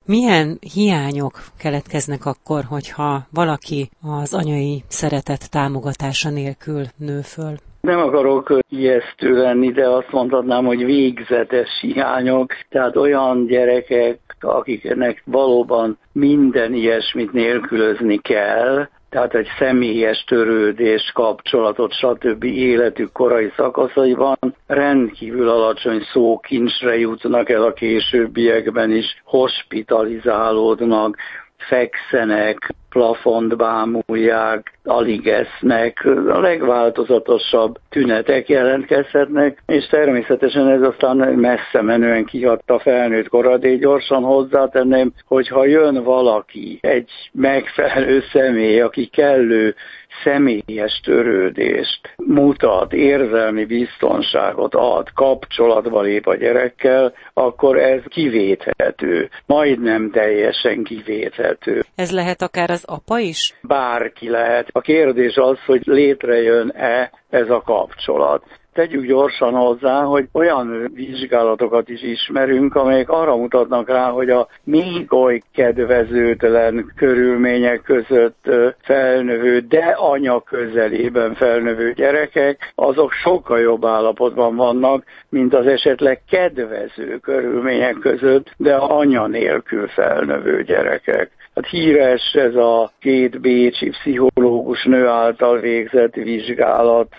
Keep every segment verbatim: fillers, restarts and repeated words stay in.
Milyen hiányok keletkeznek akkor, hogyha valaki az anyai szeretet támogatása nélkül nő föl? Nem akarok ijesztő lenni, de azt mondhatnám, hogy végzetes hiányok, tehát olyan gyerekek, akiknek valóban minden ilyesmit nélkülözni kell, tehát egy személyes törődés, kapcsolatot, stb. Életük korai szakaszaiban rendkívül alacsony szókincsre jutnak el a későbbiekben is, hospitalizálódnak, fekszenek, plafont bámulják, alig esznek, a legváltozatosabb tünetek jelentkezhetnek, és természetesen ez aztán messze menően kihat a felnőtt korra, de gyorsan hozzátenném, hogyha jön valaki, egy megfelelő személy, aki kellő személyes törődést mutat, érzelmi biztonságot ad, kapcsolatba lép a gyerekkel, akkor ez kivéthető, majdnem teljesen kivéthető. Ez lehet akár az apa is? Bárki lehet. A kérdés az, hogy létrejön-e ez a kapcsolat. Tegyük gyorsan hozzá, hogy olyan vizsgálatokat is ismerünk, amelyek arra mutatnak rá, hogy a még oly kedvezőtlen körülmények között felnövő, de anya közelében felnövő gyerekek, azok sokkal jobb állapotban vannak, mint az esetleg kedvező körülmények között, de anya nélkül felnövő gyerekek. Hát híres ez a két bécsi pszichológus nő által végzett vizsgálat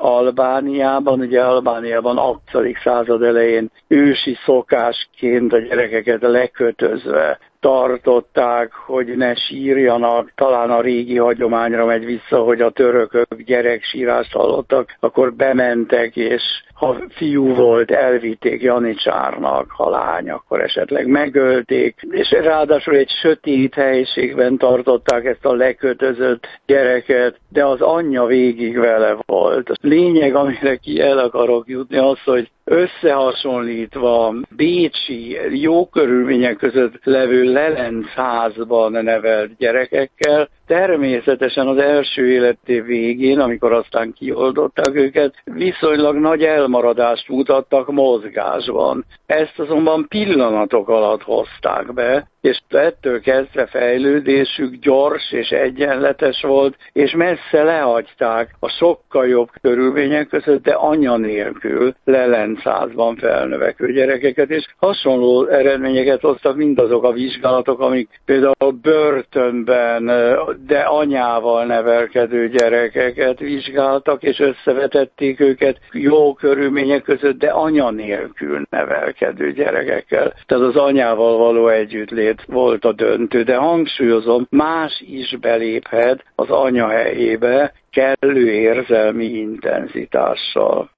Albániában, ugye Albániában a huszadik század elején ősi szokásként a gyerekeket lekötözve tartották, hogy ne sírjanak, talán a régi hagyományra megy vissza, hogy a törökök gyereksírást hallottak, akkor bementek, és ha fiú volt, elvitték janicsárnak, ha lány, akkor esetleg megölték, és ráadásul egy sötét helyiségben tartották ezt a lekötözött gyereket, de az anyja végig vele volt. A lényeg, amire ki el akarok jutni, az, hogy összehasonlítva bécsi, jó körülmények között levő Lelencházban nevelt gyerekekkel, természetesen az első életév végén, amikor aztán kioldották őket, viszonylag nagy elmaradást mutattak mozgásban. Ezt azonban pillanatok alatt hozták be, és ettől kezdve fejlődésük gyors és egyenletes volt, és messze lehagyták a sokkal jobb körülmények között, de anya nélkül Lelencházban felnövekvő gyerekeket, és hasonló eredményeket hoztak mindazok a vizsgálatok, amik például börtönben, de anyával nevelkedő gyerekeket vizsgáltak, és összevetették őket jó körülmények között, de anya nélkül nevelkedő gyerekekkel. Tehát az anyával való együttlét volt a döntő, de hangsúlyozom, más is beléphet az anya helyébe kellő érzelmi intenzitással.